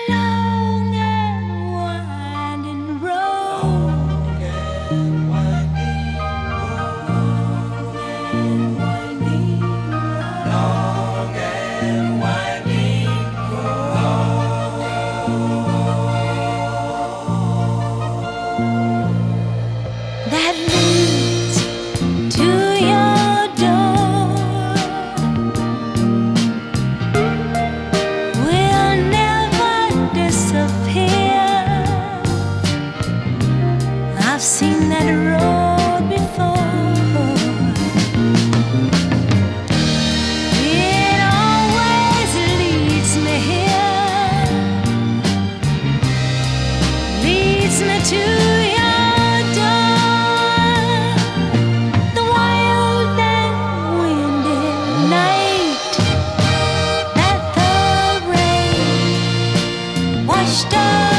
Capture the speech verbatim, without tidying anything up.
long and winding road. Long and winding road. Long and winding road. That leads to your door. Will never disappear. I've seen that road before. It always leads me here. Leads me to your door. The wild and windy night that the rain washed up.